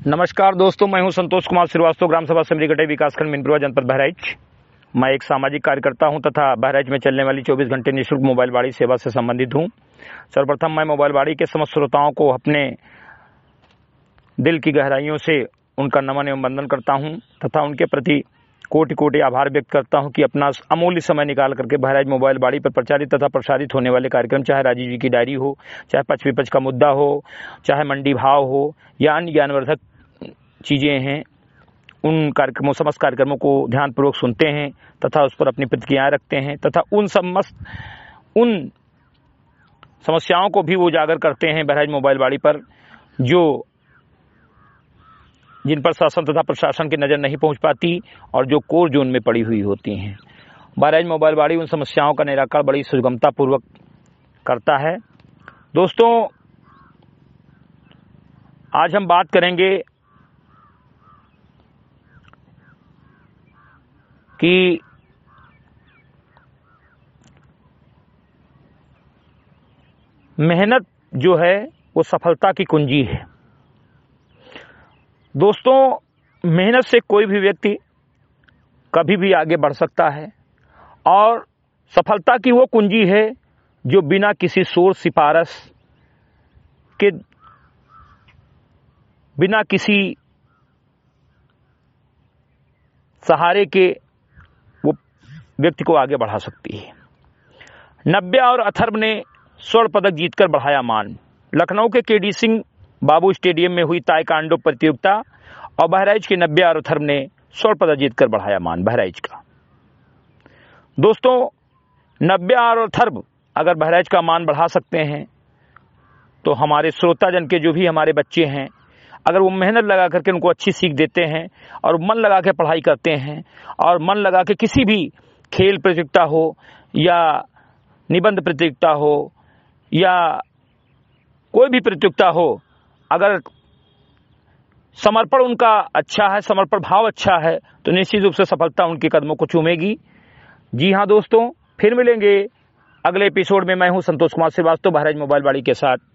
नमस्कार दोस्तों, मैं हूं संतोष कुमार श्रीवास्तव, ग्राम सभा सिमरीगढ़ विकासखंड मिनपुरा, जनपद बहराइच। मैं एक सामाजिक कार्यकर्ता हूं तथा बहराइच में चलने वाली 24 घंटे निःशुल्क मोबाइल बाड़ी सेवा से संबंधित हूं। सर्वप्रथम मैं मोबाइल बाड़ी के समस्त श्रोताओं को अपने दिल की गहराइयों से उनका नमन एवं वंदन करता हूं तथा उनके प्रति कोटि कोटि आभार व्यक्त करता हूं कि अपना अमूल्य समय निकाल करके बहराइच मोबाइल बाड़ी पर प्रचारित तथा प्रसारित होने वाले कार्यक्रम, चाहे राजीव जी की डायरी हो, चाहे पक्ष विपक्ष का मुद्दा हो, चाहे मंडी भाव हो या अन्य ज्ञानवर्धक चीज़ें हैं, उन कार्यक्रमों समस्त कार्यक्रमों को ध्यानपूर्वक सुनते हैं तथा उस पर अपनी प्रतिक्रियाएं रखते हैं तथा उन समस्याओं को भी वो उजागर करते हैं बहराइच मोबाइल बाड़ी पर, जिन पर शासन तथा प्रशासन की नज़र नहीं पहुंच पाती और जो कोर जोन में पड़ी हुई होती हैं। बहराइच मोबाइल बाड़ी उन समस्याओं का निराकरण बड़ी सुगमता पूर्वक करता है। दोस्तों, आज हम बात करेंगे कि मेहनत जो है वो सफलता की कुंजी है। दोस्तों, मेहनत से कोई भी व्यक्ति कभी भी आगे बढ़ सकता है और सफलता की वो कुंजी है जो बिना किसी शोर सिफारिश के, बिना किसी सहारे के वो व्यक्ति को आगे बढ़ा सकती है। नव्या और अथर्व ने स्वर्ण पदक जीतकर बढ़ाया मान। लखनऊ के केडी सिंह बाबू स्टेडियम में हुई ताइक्वांडो प्रतियोगिता और बहराइच के नव्या और अथर्व ने स्वर्ण पदक जीतकर बढ़ाया मान बहराइच का। दोस्तों, नव्या और अथर्व अगर बहराइच का मान बढ़ा सकते हैं तो हमारे श्रोताजन के जो भी हमारे बच्चे हैं, अगर वो मेहनत लगा करके उनको अच्छी सीख देते हैं और मन लगा के पढ़ाई करते हैं और मन लगा के किसी भी खेल प्रतियोगिता हो या निबंध प्रतियोगिता हो या कोई भी प्रतियोगिता हो, अगर समर्पण उनका अच्छा है, समर्पण भाव अच्छा है, तो निश्चित रूप से सफलता उनके कदमों को चूमेगी। जी हाँ दोस्तों, फिर मिलेंगे अगले एपिसोड में। मैं हूं संतोष कुमार श्रीवास्तव, बहराइच मोबाइल बाड़ी के साथ।